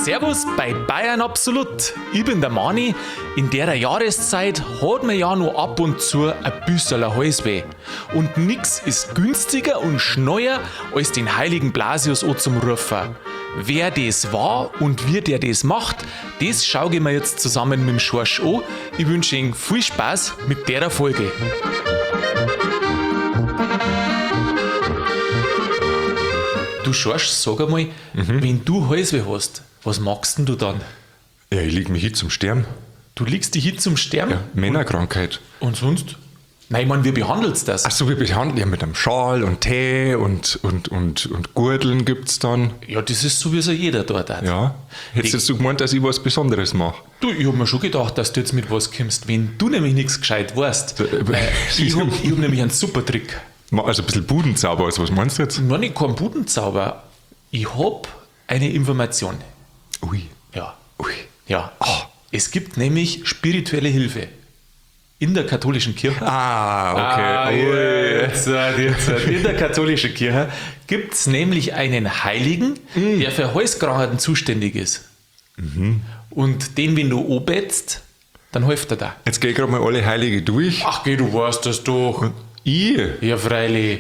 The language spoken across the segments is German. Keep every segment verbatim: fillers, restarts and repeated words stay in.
Servus bei Bayern Absolut. Ich bin der Mani. In der Jahreszeit hat man ja nur ab und zu ein bisschen Halsweh. Und nix ist günstiger und schneller als den heiligen Blasius an zum Rufen. Wer das war und wie der das macht, das schaue ich mir jetzt zusammen mit dem Schorsch an. Ich wünsche Ihnen viel Spaß mit der Folge. Du Schorsch, sag einmal, mhm. wenn du Halsweh hast, was machst denn du dann? Ja, ich leg mich hin zum Sterben. Du legst dich hin zum Sterben? Ja, Männerkrankheit. Und sonst? Nein, ich meine, wie behandelst du das? Ach so, wir behandeln ja mit einem Schal und Tee und, und, und, und Gurteln gibt's dann. Ja, das ist sowieso jeder dort. Hat. Ja. Hättest du gemeint, dass ich was Besonderes mache? Du, ich hab mir schon gedacht, dass du jetzt mit was kommst, wenn du nämlich nichts gescheit weißt. Äh, ich hab, ich hab nämlich einen super Trick. Also ein bisschen Budenzauber, also was meinst du jetzt? Nein, nicht kein Budenzauber. Ich hab eine Information. Ui. Ja. Ui. Ja. Oh. Es gibt nämlich spirituelle Hilfe. In der katholischen Kirche. Ah, okay. Ah, jetzt, jetzt, in der katholischen Kirche gibt es nämlich einen Heiligen, mm. der für Halskrankheiten zuständig ist. Mhm. Und den, wenn du anbetst, dann hilft er da. Jetzt geh ich gerade mal alle Heilige durch. Ach geh, du weißt das doch. Und ich? Ja, freilich.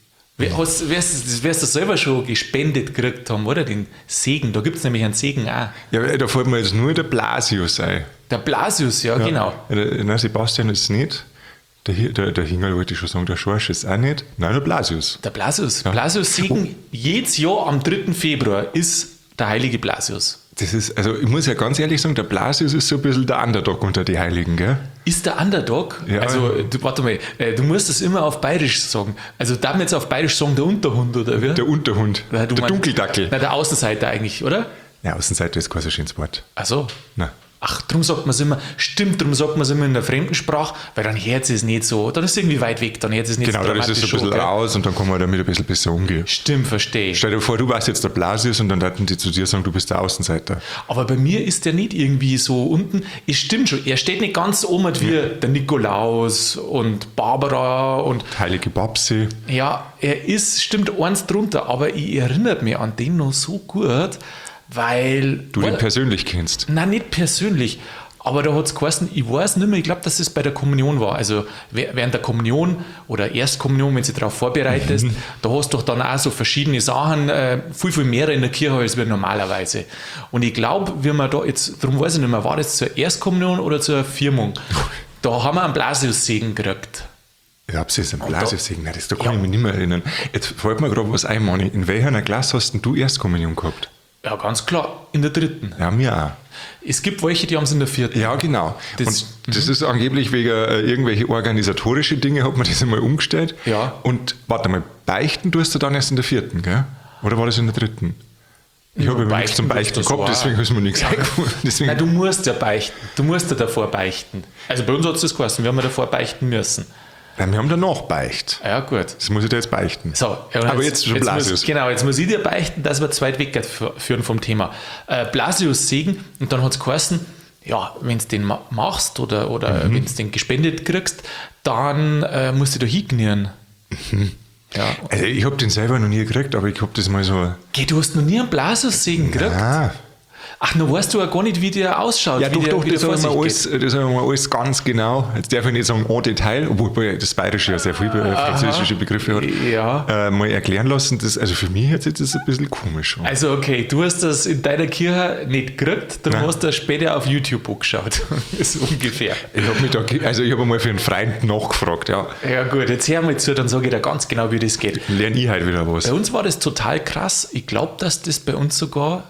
Hast, wirst, wirst du selber schon gespendet gekriegt haben, oder? Den Segen. Da gibt es nämlich einen Segen auch. Ja, da fällt mir jetzt nur der Blasius ein. Der Blasius, ja, ja. genau. Der, nein, Sebastian ist es nicht. Der, der, der Hingerl wollte ich schon sagen, der Schorsch ist auch nicht. Nein, der Blasius. Der Blasius. Ja. Blasius-Segen, jedes Jahr am dritten Februar ist der heilige Blasius. Das ist, also ich muss ja ganz ehrlich sagen, der Blasius ist so ein bisschen der Underdog unter die Heiligen, gell? Ist der Underdog? Ja. Also, du, warte mal, du musst das immer auf Bayerisch sagen. Also, darf man jetzt auf Bayerisch sagen, der Unterhund, oder wie? Der Unterhund. Na, der mein, Dunkeldackel. Na, der Außenseiter eigentlich, oder? Ja, Außenseiter ist kein so schönes Wort. Ach so. Nein. Ach, darum sagt man es immer, stimmt, darum sagt man es immer in der Fremdensprache, weil dann hört es nicht so, dann ist es irgendwie weit weg, dann hört es nicht genau, so dann ist es so ein bisschen schon, raus und dann kann man damit ein bisschen besser umgehen. Stimmt, verstehe. Stell dir vor, du warst jetzt der Blasius und dann würden die zu dir sagen, du bist der Außenseiter. Aber bei mir ist der nicht irgendwie so unten, es stimmt schon, er steht nicht ganz oben wie ja. der Nikolaus und Barbara und Heilige Babsi. Ja, er ist, stimmt, eins drunter, aber ich erinnere mich an den noch so gut, weil... Du den persönlich kennst? Nein, nicht persönlich. Aber da hat es geheißen, ich weiß nicht mehr, ich glaube, dass es bei der Kommunion war. Also während der Kommunion oder Erstkommunion, wenn du dich darauf vorbereitest, mhm. da hast du doch dann auch so verschiedene Sachen, äh, viel, viel mehr in der Kirche als wir normalerweise. Und ich glaube, wie man da jetzt, darum weiß ich nicht mehr, war das zur Erstkommunion oder zur Firmung? Da haben wir einen Blasius-Segen gekriegt. Ja, ob es ein Blasius-Segen? Nein, das da kann ja. ich mich nicht mehr erinnern. Jetzt fällt mir gerade was ein, Manni. In welcher Klasse hast denn du Erstkommunion gehabt? Ja, ganz klar, in der dritten. Ja, mir auch. Es gibt welche, die haben es in der vierten. Ja, genau. Das, und das ist angeblich wegen äh, irgendwelche organisatorische Dinge, hat man das einmal umgestellt. Ja. Und warte mal, beichten tust du dann erst in der vierten, gell? Oder war das in der dritten? Ich ja, habe ja nichts zum Beichten gehabt, war. Deswegen ist mir nichts ja. eingefallen. Nein, du musst ja beichten. Du musst ja davor beichten. Also bei uns hat es das geheißen, wir haben ja davor beichten müssen. Nein, wir haben danach beicht. Ja, gut. Das muss ich dir jetzt beichten. So, ja, aber jetzt, jetzt schon Blasius. Muss, genau, jetzt muss ich dir beichten, dass wir zu weit wegführen vom Thema. Äh, Blasius-Segen, und dann hat es geheißen, ja, wenn du den machst oder, oder mhm. wenn du den gespendet kriegst, dann äh, musst du da hingenieren. Mhm. Ja. Also ich habe den selber noch nie gekriegt, aber ich habe das mal so... Geh, du hast noch nie einen Blasius-Segen gekriegt? Nein. Ach, nun weißt du ja gar nicht, wie der ausschaut. Ja, wie doch, der, doch, das haben wir alles, alles ganz genau. Jetzt darf ich nicht sagen en Detail, obwohl das Bayerische ja sehr viele französische Begriffe hat, ja. äh, mal erklären lassen. Das, also für mich hört sich das ein bisschen komisch an. Also okay, du hast das in deiner Kirche nicht gekriegt, dann hast du das später auf YouTube angeschaut. Das ist ungefähr. Ich habe mich da, also ich habe einmal für einen Freund nachgefragt, ja. Ja gut, jetzt hör mal zu, dann sage ich dir ganz genau, wie das geht. Lerne ich halt wieder was. Bei uns war das total krass. Ich glaube, dass das bei uns sogar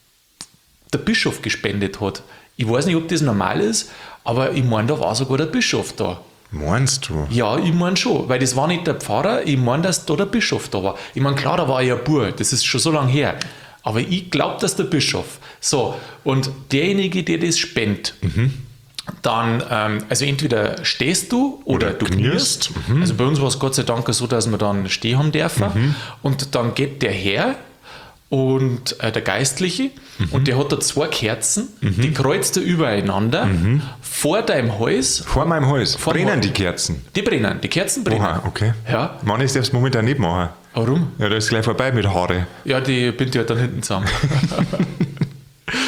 der Bischof gespendet hat. Ich weiß nicht, ob das normal ist, aber ich meine, da war sogar der Bischof da. Meinst du? Ja, ich meine schon, weil das war nicht der Pfarrer, ich meine, dass da der Bischof da war. Ich meine, klar, da war ja ein Bub, das ist schon so lange her. Aber ich glaube, dass der Bischof. So, und derjenige, der das spendet, mhm. dann, ähm, also entweder stehst du oder, oder du knierst. Mhm. Also bei uns war es Gott sei Dank so, dass wir dann stehen haben dürfen. Mhm. Und dann geht der her, und äh, der Geistliche, mhm. und der hat da zwei Kerzen, mhm. die kreuzt er übereinander, mhm. vor deinem Hals. Vor meinem Hals? Vor brennen Hals. Die Kerzen? Die brennen, die Kerzen brennen. Oha, okay. Ja. Mann, ich darf es momentan nicht machen. Warum? Ja, da ist gleich vorbei mit Haare. Ja, die bindet ja dann hinten zusammen.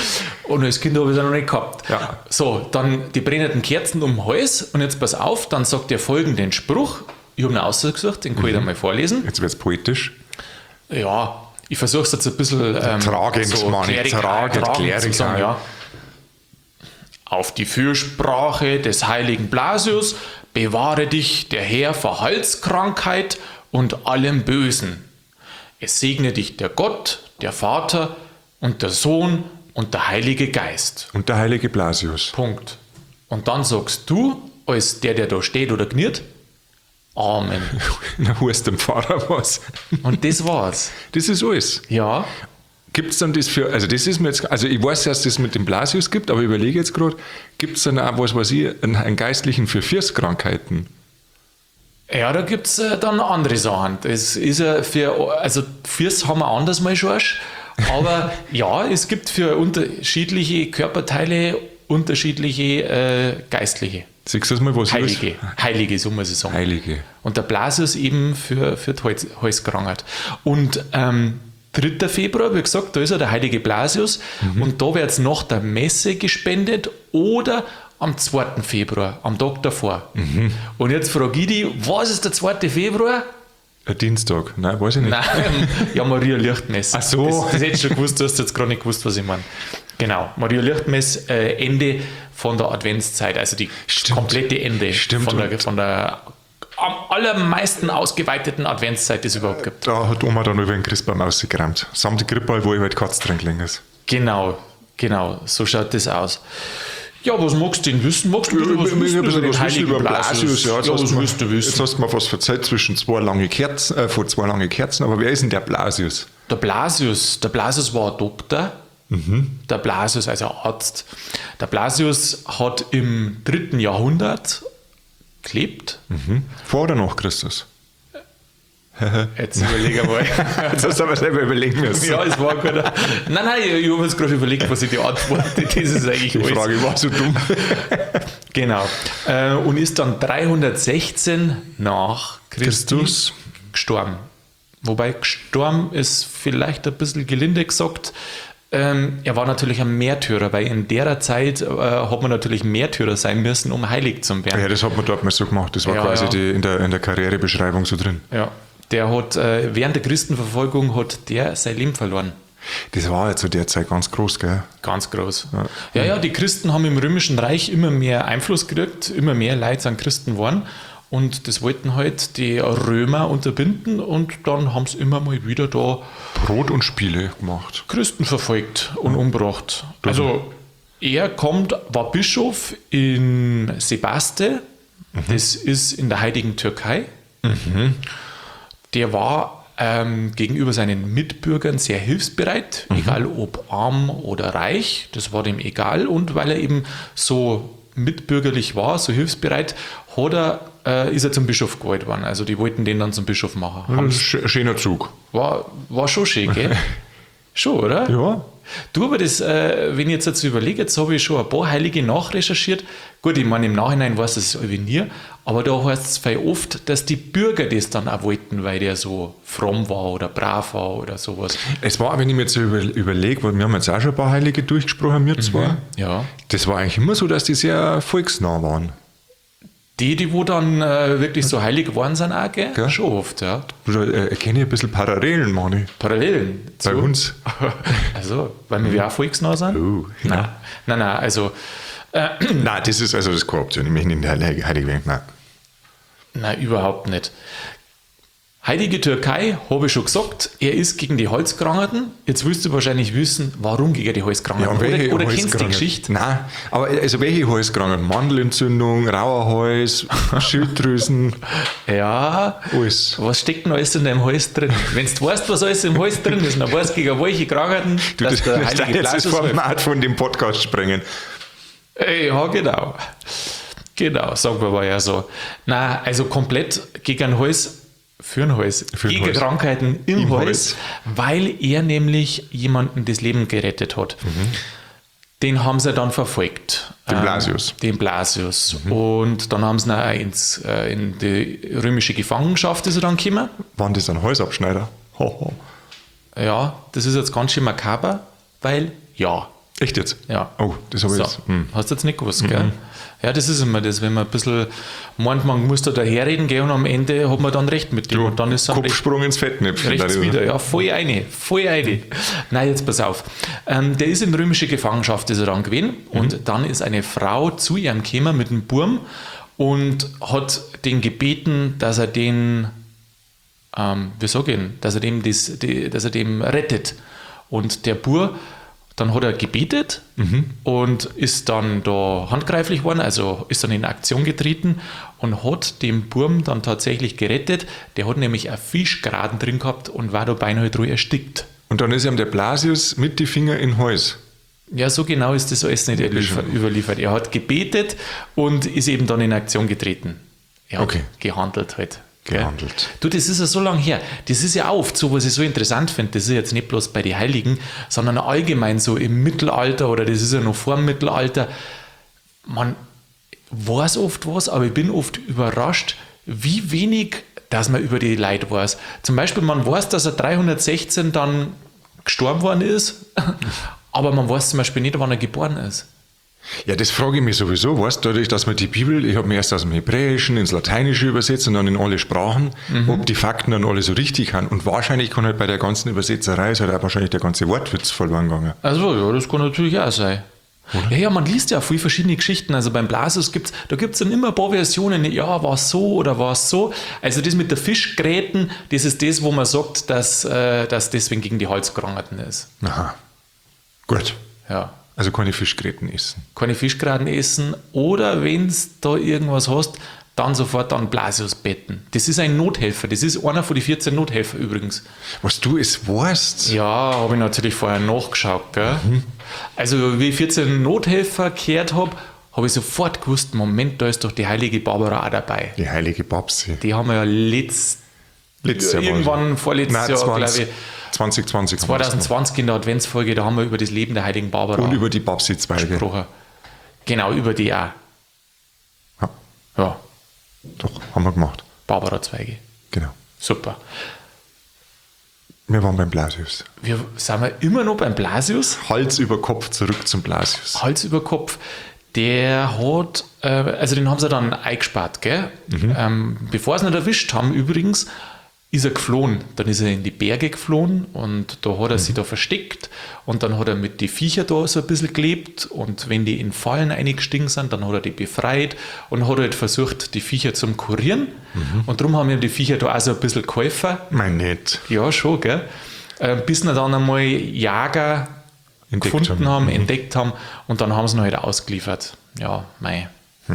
Und als Kind habe ich es noch nicht gehabt. Ja. So, dann die brennenden Kerzen um den Hals. Und jetzt pass auf, dann sagt er folgenden Spruch. Ich habe ihn ausgesucht, den kann ich dir mal vorlesen. Jetzt wird es poetisch. Ja, ich versuche es jetzt ein bisschen ähm, tragend, so Mann, klerikal, tragend, tragend klerikal. zu sagen, ja. Auf die Fürsprache des heiligen Blasius bewahre dich der Herr vor Halskrankheit und allem Bösen. Es segne dich der Gott, der Vater und der Sohn und der Heilige Geist. Und der heilige Blasius. Punkt. Und dann sagst du, als der, der da steht oder kniert, Amen. Na, heißt dem Pfarrer was. Und das war's. Das ist alles. Ja. Gibt es dann das für, also das ist mir jetzt, also ich weiß, dass es das mit dem Blasius gibt, aber ich überlege jetzt gerade, gibt es dann auch, was weiß ich, einen, einen Geistlichen für Vierskrankheiten? Ja, da gibt es äh, dann andere Sachen. Das ist ja für, also Fürs haben wir anders mal schon, aber ja, es gibt für unterschiedliche Körperteile unterschiedliche äh, Geistliche. Siehst du das mal, was Heilige, ist? Heilige, so muss ich sagen. Heilige. Und der Blasius eben für, für die Hals, Halskrankheit. Und ähm, dritter Februar, wie gesagt, da ist ja der heilige Blasius mhm. und da wird es nach der Messe gespendet oder am zweiten Februar, am Tag davor. Mhm. Und jetzt frage ich dich, was ist der zweite Februar? Ein Dienstag, nein, weiß ich nicht. Nein, ja, Maria Lichtmess. Ach so. Das, das hättest du schon gewusst, du hast jetzt gerade nicht gewusst, was ich meine. Genau, Maria Lichtmess, äh, Ende von der Adventszeit, also die Stimmt. komplette Ende Stimmt. von der, von der am allermeisten ausgeweiteten Adventszeit, die es überhaupt gibt. Da hat Oma dann über den Christbaum rausgekramt. Samt Krippball, wo ich halt Katz drin gelegen ist. Genau, genau, so schaut das aus. Ja, was magst du denn wissen? Magst du ja, was wissen ein bisschen über den was wissen heiligen über Blasius? Ja, jetzt, Ja, hast was du willst du mir, wissen? jetzt hast du mir was erzählt zwischen zwei lange Kerzen, äh, von zwei lange Kerzen, aber wer ist denn der Blasius? Der Blasius, der Blasius war ein Doktor. Mhm. Der Blasius, also Arzt. Der Blasius hat im dritten Jahrhundert gelebt. Mhm. Vor oder nach Christus? Jetzt überlege ich mal. Jetzt hast du aber selber überlegen müssen. Ja, es war gut. Nein, nein, ich, ich habe jetzt gerade überlegt, was ich die antworte. Das ist eigentlich Die alles. Frage war so dumm. Genau. Äh, und ist dann dreihundertsechzehn nach Christi Christus gestorben. Wobei gestorben ist vielleicht ein bisschen gelinde gesagt. Ähm, er war natürlich ein Märtyrer, weil in der Zeit äh, hat man natürlich Märtyrer sein müssen, um heilig zu werden. Ja, das hat man dort mal so gemacht. Das war Ja, quasi ja. Die, in, der, in der Karrierebeschreibung so drin. Ja. Der hat, äh, während der Christenverfolgung hat der sein Leben verloren. Das war ja zu der Zeit ganz groß, gell? Ganz groß. Ja. ja, ja, die Christen haben im Römischen Reich immer mehr Einfluss gekriegt, immer mehr Leute sind Christen geworden. Und das wollten halt die Römer unterbinden und dann haben sie immer mal wieder da Brot und Spiele gemacht. Christen verfolgt und umgebracht. Also er kommt, war Bischof in Sebaste, mhm. das ist in der heutigen Türkei. Mhm. Der war ähm, gegenüber seinen Mitbürgern sehr hilfsbereit, mhm. egal ob arm oder reich, das war dem egal. Und weil er eben so mitbürgerlich war, so hilfsbereit, hat er, äh, ist er zum Bischof gewählt worden. Also die wollten den dann zum Bischof machen. Ja, sch- schöner Zug. War, war schon schön, gell? Schon, oder? Ja. Du, aber das, äh, wenn ich jetzt dazu überlege, jetzt habe ich schon ein paar Heilige nachrecherchiert. Gut, ich meine, im Nachhinein weiß das irgendwie nie, aber da heißt es viel oft, dass die Bürger das dann auch wollten, weil der so fromm war oder brav war oder sowas. Es war, wenn ich mir jetzt so über, überlege, weil wir haben jetzt auch schon ein paar Heilige durchgesprochen, wir zwei. Ja. Das war eigentlich immer so, dass die sehr volksnah waren. Die, die wo dann äh, wirklich so heilig geworden sind, auch, gell? Gell? Schon oft, ja. Da äh, erkenne ich ein bisschen Parallelen, Mani. Parallelen Bei zu uns. Also, weil wir auch volksnah sind? Oh, ja. Nein, nein, nein, also äh, Nein, das ist also das ist keine Option. Ich möchte nicht in der Heilige, Heilige werden. Nein. nein, überhaupt nicht. Heilige Türkei, habe ich schon gesagt, er ist gegen die Halskrankheiten. Jetzt willst du wahrscheinlich wissen, warum gegen die Halskrankheiten. und welche oder oder kennst du die Halskrankheit? Geschichte? Nein, aber also welche Halskrankheiten? Mandelentzündung, rauer Hals, Schilddrüsen, Ja, alles. was steckt denn alles in deinem Hals drin? Wenn du weißt, was alles im Hals drin ist, dann weißt du, gegen welche Krankheiten, Du, dass das, der das Heilige jetzt das Blasius hilft. Format von dem Podcast sprengen. Äh, Ja, genau. Genau, sagen wir mal ja so. Nein, also komplett gegen den Hals, für den Hals, Für den gegen Hals. Krankheiten im, Im Hals, Hals. weil er nämlich jemanden das Leben gerettet hat. Mhm. Den haben sie dann verfolgt. Den Blasius. Ähm, den Blasius. Mhm. Und dann haben sie ihn auch ins, äh, in die römische Gefangenschaft ist er dann gekommen. Waren das ein Halsabschneider? Ho, ho. Ja, das ist jetzt ganz schön makaber, weil ja. Echt jetzt? Ja. Oh, das habe ich So. jetzt. Hm. Hast du jetzt nicht gewusst, gell? Ja, das ist immer das, wenn man ein bisschen meint, man muss da daherreden, gell, und am Ende hat man dann recht mit dem. Du, Und dann ist es dann recht, Kopfsprung ins Fettnäpfchen. rechts darüber. wieder. Ja, voll eine, voll eine. Nein, jetzt pass auf. Ähm, der ist in römische Gefangenschaft, ist er dann gewesen. Und dann ist eine Frau zu ihm gekommen mit einem Burm und hat den gebeten, dass er den, ähm, wie sag ich, ihn, dass er dem, das, die, dass er dem rettet. Und der Bur, dann hat er gebetet und ist dann da handgreiflich worden, also ist dann in Aktion getreten und hat den Burm dann tatsächlich gerettet. Der hat nämlich einen Fischgraten drin gehabt und war da beinahe drüber erstickt. Und dann ist ihm der Blasius mit die Finger in den Hals. Ja, so genau ist das alles nicht überliefert. überliefert. Er hat gebetet und ist eben dann in Aktion getreten. Er hat Okay. gehandelt halt. gell? Gehandelt. Du, das ist ja so lange her. Das ist ja oft so, was ich so interessant finde. Das ist jetzt nicht bloß bei den Heiligen, sondern allgemein so im Mittelalter oder das ist ja noch vor dem Mittelalter. Man weiß oft was, aber ich bin oft überrascht, wie wenig, dass man über die Leute weiß. Zum Beispiel, man weiß, dass er dreihundertsechzehn dann gestorben worden ist, aber man weiß zum Beispiel nicht, wann er geboren ist. Ja, das frage ich mich sowieso. Weißt du, dadurch, dass man die Bibel, ich habe mir erst aus dem Hebräischen ins Lateinische übersetzt und dann in alle Sprachen, Mhm. ob die Fakten dann alle so richtig haben. Und wahrscheinlich kann halt bei der ganzen Übersetzerei ist halt auch wahrscheinlich der ganze Wortwitz verloren gegangen. Also ja, das kann natürlich auch sein. Ja, ja, man liest ja viele verschiedene Geschichten. Also beim Blasius gibt's, da gibt es dann immer ein paar Versionen. Ja, war es so oder war es so. Also das mit der Fischgräten, das ist das, wo man sagt, dass, äh, dass deswegen gegen die Halskrankheiten ist. Aha. Gut. Ja. Also keine Fischgräten essen. Keine Fischgraten essen oder wenn du da irgendwas hast, dann sofort an Blasius betten. Das ist ein Nothelfer. Das ist einer von den vierzehn Nothelfer übrigens. Was du es weißt? Ja, habe ich natürlich vorher nachgeschaut. Gell? Also, wie ich vierzehn Nothelfer gehört habe, habe ich sofort gewusst, Moment, da ist doch die heilige Barbara auch dabei. Die heilige Babsi. Die haben wir ja letzt, Letztes Jahr irgendwann vorletztes Nein, Jahr, zwanzig, glaube ich, zwanzig zwanzig. haben wir's noch. zweitausendzwanzig in der Adventsfolge, da haben wir über das Leben der heiligen Barbara Und über die Babsi-Zweige. gesprochen. Genau, über die auch. Ja, Ja, doch, haben wir gemacht. Barbara-Zweige. Genau. Super. Wir waren beim Blasius. Wir sind wir immer noch beim Blasius. Hals über Kopf zurück zum Blasius. Hals über Kopf. Der hat, äh, also den haben sie dann eingespart, gell? Ähm, bevor sie ihn nicht erwischt haben, übrigens, ist er geflohen. Dann ist er in die Berge geflohen und da hat er sich da versteckt und dann hat er mit den Viecher da so ein bisschen gelebt und wenn die in Fallen eingestiegen sind, dann hat er die befreit und hat halt versucht, die Viecher zu kurieren und darum haben ihm die Viecher da auch so ein bisschen geholfen. Mein nett. Ja, schon, gell? Äh, bis sie dann einmal Jager Entdeckt gefunden haben. haben, Mhm. entdeckt haben und dann haben sie ihn halt ausgeliefert. Ja, mei.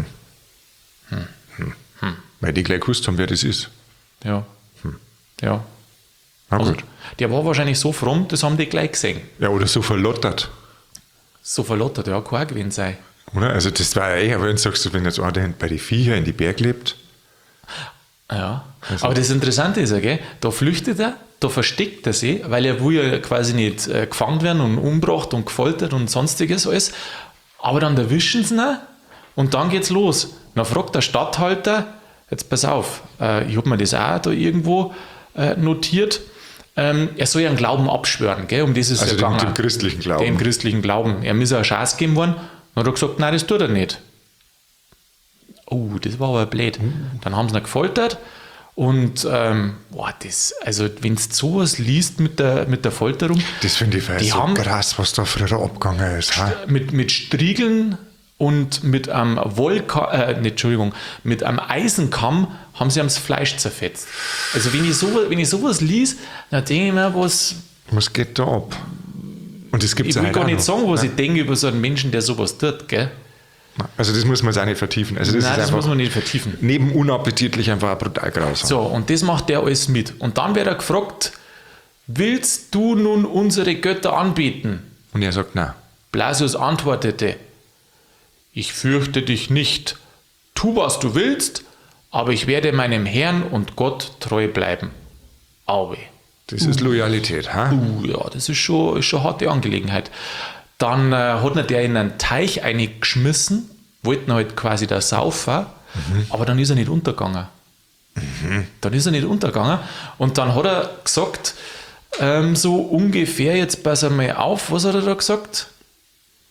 Weil die gleich gewusst haben, wer das ist. Ja. Ja. Na Also, gut. der war wahrscheinlich so fromm, das haben die gleich gesehen. Ja, oder so verlottert. So verlottert, ja, kein gewesen sein. Oder? Also das war ja eher, wenn du sagst, wenn jetzt einer bei den Viecher in die Berg lebt. Ja. Also- Aber das Interessante ist ja, gell, da flüchtet er, da versteckt er sich, weil er will ja quasi nicht äh, gefangen werden und umgebracht und gefoltert und sonstiges alles. Aber dann erwischen sie ihn und dann geht's los. Dann fragt der Statthalter, jetzt pass auf, äh, ich habe mir das auch da irgendwo äh, notiert, ähm, er soll ja einen Glauben abschwören, gell, um das ist Also ja dem, gegangen. dem christlichen Glauben. Dem christlichen Glauben. Er muss eine Chance geben worden. Dann hat er gesagt, nein, das tut er nicht. Oh, das war aber blöd. Dann haben sie ihn gefoltert und ähm, boah, das, also wenn du sowas liest mit der, mit der Folterung, Das finde ich voll Die so haben- krass, was da früher abgegangen ist. Ha? mit, mit Striegeln und mit einem Wollka äh, nicht, Entschuldigung, mit einem Eisenkamm haben sie ihm das Fleisch zerfetzt. Also wenn ich, so, wenn ich sowas lies, dann denke ich mir, was, Was geht da ab? Und das gibt ich es will halt gar auch nicht noch. sagen, was Nein. ich denke über so einen Menschen, der sowas tut, gell? Also das muss man jetzt auch nicht vertiefen. Also das Nein, ist das einfach muss man nicht vertiefen. neben unappetitlich einfach auch brutal grausam. So, und das macht der alles mit. Und dann wird er gefragt, willst du nun unsere Götter anbeten? Und er sagt, nein. Blasius antwortete, ich fürchte dich nicht. Tu, was du willst, aber ich werde meinem Herrn und Gott treu bleiben. Auwe. Das ist Loyalität. Ha? Uh, ja, das ist schon, ist schon eine harte Angelegenheit. Dann äh, hat ihn der in einen Teich eingeschmissen, wollten halt quasi da saufen, aber dann ist er nicht untergegangen. Dann ist er nicht untergegangen und dann hat er gesagt, ähm, so ungefähr, jetzt pass einmal auf, was hat er da gesagt?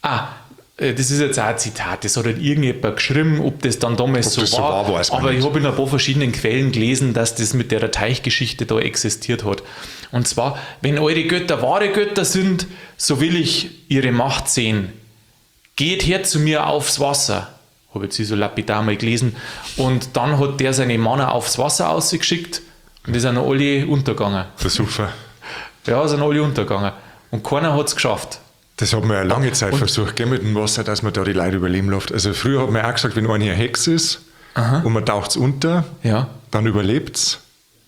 Ah, äh, das ist jetzt auch ein Zitat, das hat halt irgendjemand geschrieben, ob das dann damals Ob so das so war. war, weiß man aber nicht. ich habe in ein paar verschiedenen Quellen gelesen, dass das mit der Teichgeschichte da existiert hat. Und zwar, wenn eure Götter wahre Götter sind, so will ich ihre Macht sehen. Geht her zu mir aufs Wasser. Habe jetzt so lapidar mal gelesen. Und dann hat der seine Männer aufs Wasser ausgeschickt und die sind alle untergegangen. Das ist super. Ja, sind alle untergegangen. Und keiner hat es geschafft. Das hat man ja lange Zeit Und- versucht, gell, mit dem Wasser, dass man da die Leute überleben lässt. Also früher hat man auch gesagt, wenn einer eine Hex ist und man taucht unter, Ja. dann überlebt es.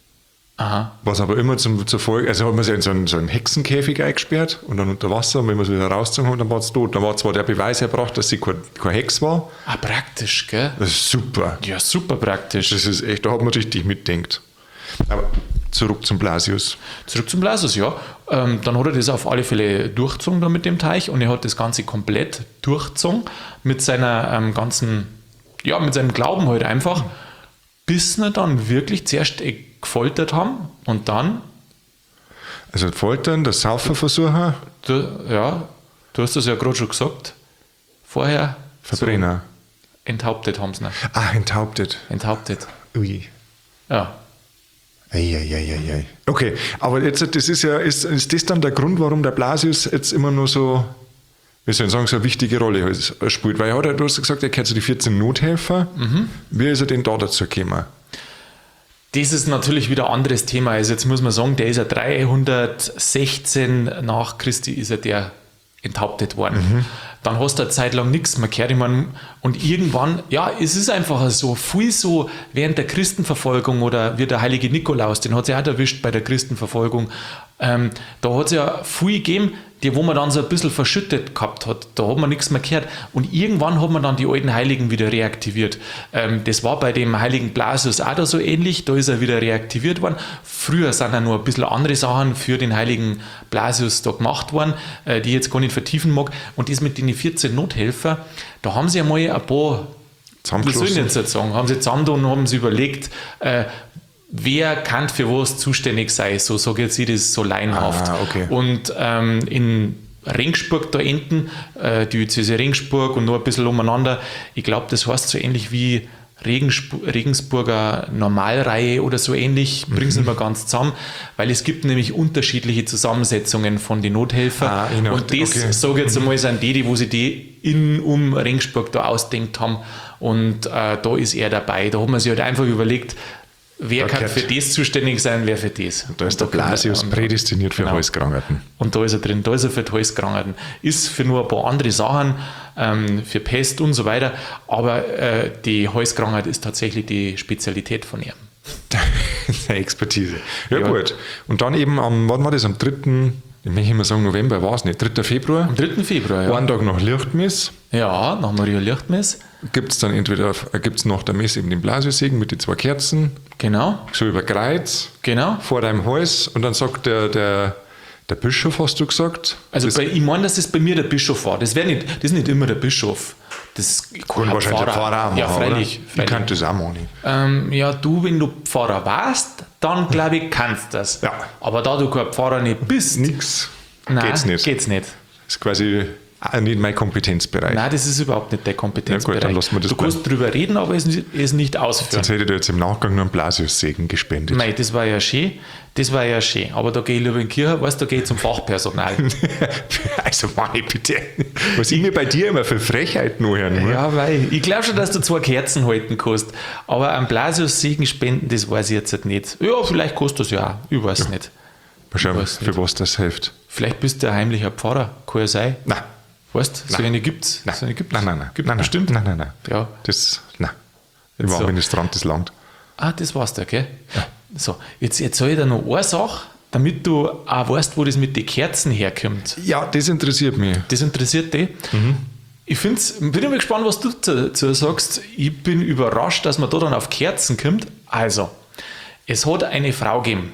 Aha. Was aber immer zum, zur Folge, also hat man sich in so einen, so einen Hexenkäfig eingesperrt und dann unter Wasser, und wenn man es wieder rausgezogen hat, dann war es tot. Dann war zwar der Beweis erbracht, dass sie kein, kein Hex war. Ah, praktisch, gell? Das ist super. Ja, super praktisch. Das ist echt, da hat man richtig mitdenkt. Aber zurück zum Blasius. Zurück zum Blasius, ja. Ähm, dann hat er das auf alle Fälle durchgezogen da mit dem Teich und er hat das Ganze komplett durchgezogen mit seiner ähm, ganzen, ja, mit seinem Glauben halt einfach, bis wir dann wirklich zuerst äh, gefoltert haben und dann, Also Foltern, das Saufen versuchen, du, ja, du hast das ja gerade schon gesagt, vorher Verbrenner. so enthauptet haben sie ihn. Ah, enthauptet. Enthauptet. Ui. Ja. Eieieiei. Okay, aber jetzt, das ist ja, ist, ist das dann der Grund, warum der Blasius jetzt immer nur so, wie soll ich sagen, so eine wichtige Rolle halt spielt? Weil er hat ja, du hast ja gesagt, er gehört zu den vierzehn Nothelfer. Wie ist er denn da dazu gekommen? Das ist natürlich wieder ein anderes Thema. Also jetzt muss man sagen, der ist ja dreihundertsechzehn nach Christi ist er der enthauptet worden. Mhm. Dann hast du eine Zeit lang nichts mehr gehört. Ich mein, und irgendwann, ja, es ist einfach so, viel so während der Christenverfolgung oder wie der heilige Nikolaus, den hat es ja auch erwischt bei der Christenverfolgung. Ähm, da hat es ja viel gegeben, die, wo man dann so ein bisschen verschüttet gehabt hat. Da hat man nichts mehr gehört. Und irgendwann hat man dann die alten Heiligen wieder reaktiviert. Ähm, das war bei dem heiligen Blasius auch da so ähnlich. Da ist er wieder reaktiviert worden. Früher sind ja noch ein bisschen andere Sachen für den heiligen Blasius da gemacht worden, äh, die ich jetzt gar nicht vertiefen mag. Und das mit den vierzehn Nothelfer, da haben sie einmal ein paar, wie soll ich jetzt jetzt sagen, haben sie zusammen und haben sie überlegt, äh, wer kann für was zuständig sein, so sage jetzt ich das so laienhaft. Ah, okay. Und ähm, in Regensburg da hinten, äh, die Diözese Regensburg und noch ein bisschen umeinander, ich glaube, das heißt so ähnlich wie Regensp- Regensburger Normalreihe oder so ähnlich, bringen sie Mhm. nicht mehr ganz zusammen, weil es gibt nämlich unterschiedliche Zusammensetzungen von den Nothelfern. Ah, ich noch- und das, okay. sage ich jetzt einmal, sind die, die, wo sie die in, um Regensburg da ausdenkt haben. Und äh, da ist er dabei. Da hat man sich halt einfach überlegt, wer Da kann gehört- für das zuständig sein, wer für das. Da ist der Und kann man- Blasius und- prädestiniert für Genau. Halskrankheiten. Und da ist er drin, da ist er für die Halskrankheiten. Ist für nur ein paar andere Sachen, ähm, für Pest und so weiter, aber äh, die Halskrankheit ist tatsächlich die Spezialität von ihm. Seine Expertise. Ja, Ja. gut. Und dann eben am, wann war das? Am dritten ich möchte immer sagen November, war es nicht, dritten Februar. Am dritten Februar, ja. Einen Tag nach Lichtmess Ja, nach Maria Lichtmess. gibt es dann entweder gibt's nach der Messe eben den Blasiussegen mit den zwei Kerzen, Genau, so über Kreuz, genau. vor deinem Hals und dann sagt der, der, der Bischof, hast du gesagt, Also das bei, ich meine, dass das bei mir der Bischof war. Das, wär nicht, das ist nicht immer der Bischof. Das kann ein wahrscheinlich der Pfarrer auch machen, Ja, freilich. oder? Ich freilich. kann das auch machen. Ähm, ja, du, wenn du Pfarrer warst, dann glaube ich, kannst du das. Ja. Aber da du kein Pfarrer nicht bist, Nix nein, geht's nicht. geht's nicht. Das ist quasi auch nicht mein Kompetenzbereich. Nein, das ist überhaupt nicht der Kompetenzbereich. Ja gut, dann lassen wir das du kannst drüber reden, aber es nicht- es nicht ausführen. Sonst hätte ich dir jetzt im Nachgang nur einen Blasiussegen gespendet. Nein, das war ja schön. Das war ja schön. Aber da gehe ich lieber in die Kirche, weißt du, da gehe ich zum Fachpersonal. Also meine bitte. Was ich mir bei dir immer für Frechheiten anhören muss. Ja, weil ich glaube schon, dass du zwei Kerzen halten kannst. Aber ein Blasius-Segen spenden, das weiß ich jetzt halt nicht. Ja, vielleicht kostet das ja auch. Ich weiß nicht. Mal schauen, Ich weiß für was das hilft. Vielleicht bist du ein heimlicher Pfarrer. Kann ja sein. Nein. Weißt du, so eine gibt es. Nein. So eine gibt's. Nein, nein, nein. Gibt nein, bestimmt. Nein, nein, nein. Ja. Das, nein. Ich war So. Ministrant des Land. Ah, das weißt du, gell? So, jetzt erzähle ich dir noch eine Sache, damit du auch weißt, wo das mit den Kerzen herkommt. Ja, das interessiert mich. Das interessiert dich. Ich find's, bin immer gespannt, was du dazu sagst. Ich bin überrascht, dass man da dann auf Kerzen kommt. Also, es hat eine Frau gegeben.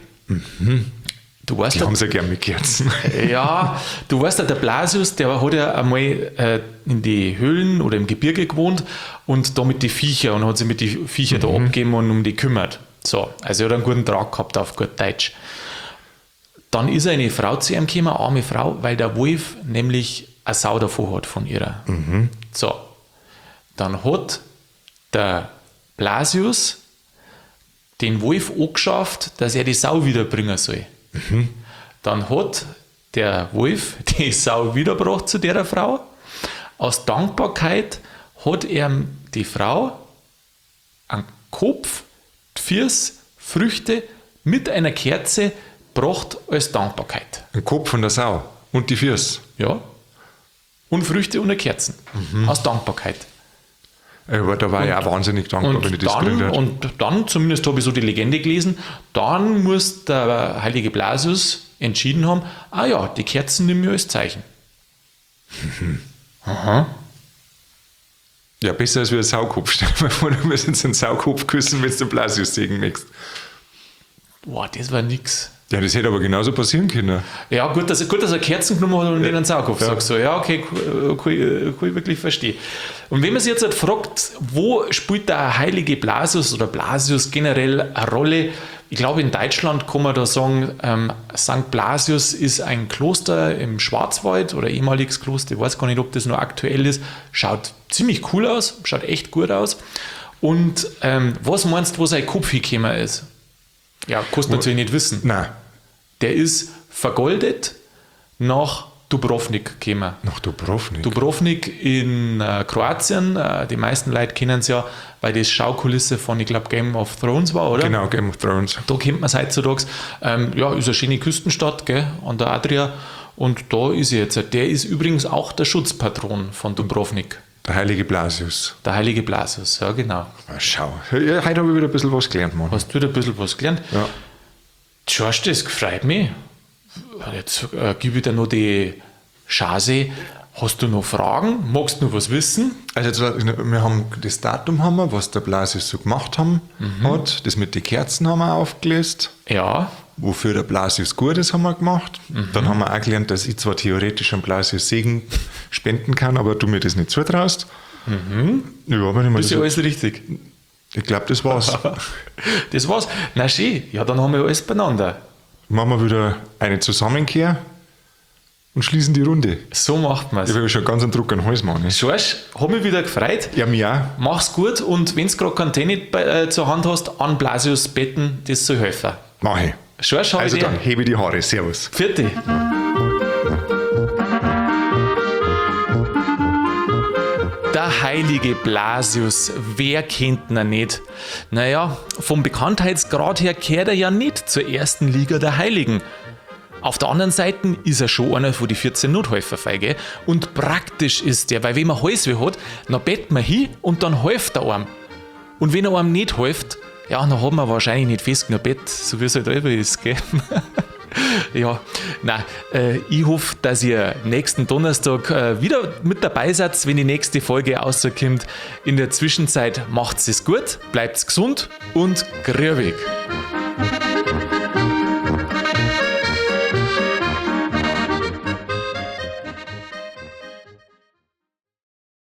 Du weißt Die ja, haben sie gern mit Kerzen. ja, du weißt ja, der Blasius, der hat ja einmal äh, in die Höhlen oder im Gebirge gewohnt und da mit die Viecher und hat sich mit die Viecher da abgegeben und um die kümmert. So, also er hat einen guten Draht gehabt auf gut Deutsch. Dann ist eine Frau zu ihm gekommen, eine arme Frau, weil der Wolf nämlich eine Sau davon hat von ihrer. Mhm. So, dann hat der Blasius den Wolf angeschafft, dass er die Sau wiederbringen soll. Mhm. Dann hat der Wolf die Sau wiedergebracht zu der Frau. Aus Dankbarkeit hat er die Frau einen Kopf, die Füße, Früchte mit einer Kerze gebracht als Dankbarkeit. Ein Kopf von der Sau und die Füße. Ja. Und Früchte und Kerzen. Mhm. Aus Dankbarkeit. Aber da war ich auch wahnsinnig dankbar, wenn ich Und das drin dann, hatte. und dann, zumindest habe ich so die Legende gelesen, dann muss der heilige Blasius entschieden haben, ah ja, die Kerzen nehmen wir als Zeichen. Mhm. Aha. Ja, besser als wie ein Saukopf. Stell dir mal vor, du musst jetzt einen Saukopf küssen, wenn du den Blasius sägen möchtest. Boah, das war nix. Ja, das hätte aber genauso passieren können. Ja, gut, dass, gut, dass er Kerzen genommen hat und nicht einen Saukopf Ja. sagt. So, ja, okay, kann, kann, ich- kann ich wirklich verstehen. Und wenn man sich jetzt halt fragt, wo spielt der heilige Blasius oder Blasius generell eine Rolle? Ich glaube, in Deutschland kann man da sagen, ähm, Sankt Blasius ist ein Kloster im Schwarzwald oder ehemaliges Kloster. Ich weiß gar nicht, ob das noch aktuell ist. Schaut ziemlich cool aus, schaut echt gut aus. Und ähm, was meinst du, wo sein Kopf hingekommen ist? Ja, kannst du natürlich nicht wissen. Nein, Der ist vergoldet nach Dubrovnik gekommen. nach Dubrovnik. Dubrovnik in äh, Kroatien, äh, die meisten Leute kennen es ja, weil das Schaukulisse von, ich glaube, Game of Thrones war, oder? Genau, Game of Thrones. Da kennt man es heutzutage. Ähm, ja, ist eine schöne Küstenstadt, gell, an der Adria. Und da ist er jetzt. Der ist übrigens auch der Schutzpatron von Dubrovnik. Der heilige Blasius. Der heilige Blasius, ja genau. Ah, schau. Ja, heute habe ich wieder ein bisschen was gelernt, Mann. Hast du wieder ein bisschen was gelernt? Ja. George, das freut mich. Jetzt äh, gebe ich dir noch die Chance. Hast du noch Fragen? Magst du noch was wissen? Also jetzt, wir haben das Datum, haben wir, was der Blasius so gemacht haben, hat. Das mit den Kerzen haben wir aufgelöst. Ja, Wofür der Blasius gut ist, haben wir gemacht. Dann haben wir auch gelernt, dass ich zwar theoretisch am Blasius Segen spenden kann, aber du mir das nicht zutraust. Ja, wenn ich mir ist ja das, alles richtig. ich glaube, das war's. Das war's. Na schön, ja, dann haben wir alles beieinander. Machen wir wieder eine Zusammenkehr und schließen die Runde. So macht man Ich es. habe schon ganz einen Druck an den Hals, Mann. George, hat mich wieder gefreut. Ja, mir auch. Mach's gut und wenn du gerade keinen Tennis bei, äh, zur Hand hast, an Blasius betten, das soll helfen. Mach ich. George, habe Also ich dir. dann, hebe die Haare. Servus. Vierte. Der heilige Blasius, wer kennt ihn nicht? Naja, vom Bekanntheitsgrad her kehrt er ja nicht zur ersten Liga der Heiligen. Auf der anderen Seite ist er schon einer von die vierzehn Nothelferfeige und praktisch ist der, weil wenn man Halsweh hat, dann bettet man hin und dann hilft er einem. Und wenn er einem nicht hilft, ja, dann hat man wahrscheinlich nicht fest genug Bett, so wie es halt immer ist, gell? Ja, nein, äh, ich hoffe, dass ihr nächsten Donnerstag äh, wieder mit dabei seid, wenn die nächste Folge rauskommt. In der Zwischenzeit macht's es gut, bleibt's gesund und grübig.